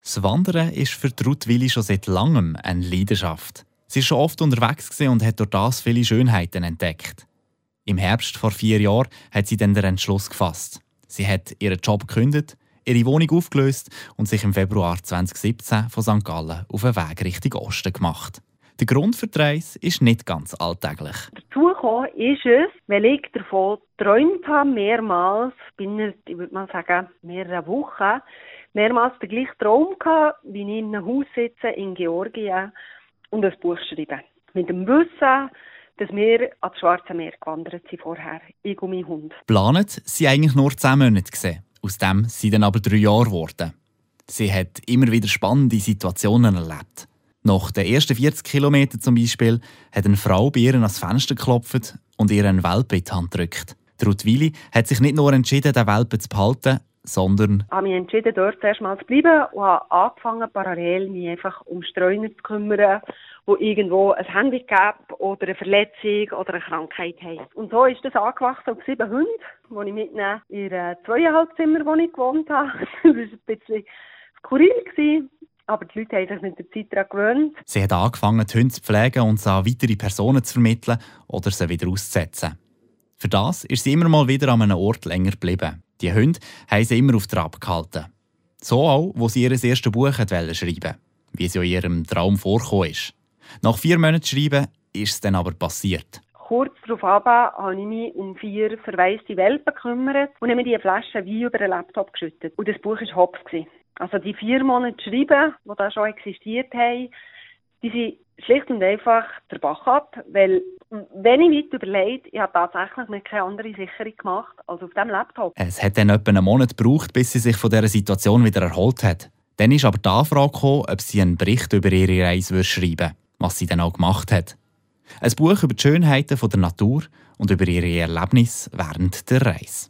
Das Wandern ist für Ruth Willi schon seit langem eine Leidenschaft. Sie war schon oft unterwegs und hat durch das viele Schönheiten entdeckt. Im Herbst vor 4 Jahren hat sie dann den Entschluss gefasst. Sie hat ihren Job gekündigt, ihre Wohnung aufgelöst und sich im Februar 2017 von St. Gallen auf den Weg Richtung Osten gemacht. Der Grund für die Reise ist nicht ganz alltäglich. Dazu gekommen ist es, weil ich davon geträumt habe, mehrmals, binnen, ich würde mal sagen, mehrere Wochen, mehrmals den gleichen Traum gehabt, wie ich in einem Haus sitze in Georgien und ein Buch schreibe. Mit dem Wissen, dass wir ans Schwarze Meer gewandert sind vorher, ich und mein Hund. Geplant sind eigentlich nur 10 Monate gewesen. Aus dem sind dann aber 3 Jahre geworden. Sie hat immer wieder spannende Situationen erlebt. Nach den ersten 40 Kilometern zum Beispiel hat eine Frau bei ihr ans Fenster geklopft und ihr einen Welpen in die Hand gedrückt. Ruth Willi hat sich nicht nur entschieden, den Welpen zu behalten, sondern Ich habe mich entschieden, dort erst mal zu bleiben und habe angefangen, parallel mich einfach um Streuner zu kümmern, die irgendwo ein Handicap oder eine Verletzung oder eine Krankheit haben. Und so ist das angewachsen auf 7 Hunde, die ich mitnehme in einer 2,5-Zimmer-Wohnung gewohnt habe. Das war ein bisschen skurril, aber die Leute haben sich mit der Zeit daran gewöhnt. Sie hat angefangen, die Hunde zu pflegen und sie an weitere Personen zu vermitteln oder sie wieder auszusetzen. Für das ist sie immer mal wieder an einem Ort länger geblieben. Die Hunde haben sie immer auf Trab gehalten. So auch, wo sie ihr erstes Buch schreiben wollte, wie es ja in ihrem Traum vorgekommen ist. Nach 4 Monaten Schreiben ist es dann aber passiert. Kurz darauf habe ich mich um 4 verwaiste Welpen gekümmert und habe mir die Flasche Wein über den Laptop geschüttet. Und das Buch war Hops. Also die 4 Monate Schreiben, die da schon existiert haben, die sind schlicht und einfach der Bach ab. Weil, wenn ich weit überlege, ich habe tatsächlich nicht keine andere Sicherung gemacht als auf diesem Laptop. Es hat dann etwa einen Monat gebraucht, bis sie sich von dieser Situation wieder erholt hat. Dann ist aber die Anfrage gekommen, ob sie einen Bericht über ihre Reise schreiben würde, was sie dann auch gemacht hat. Ein Buch über die Schönheiten der Natur und über ihre Erlebnisse während der Reise.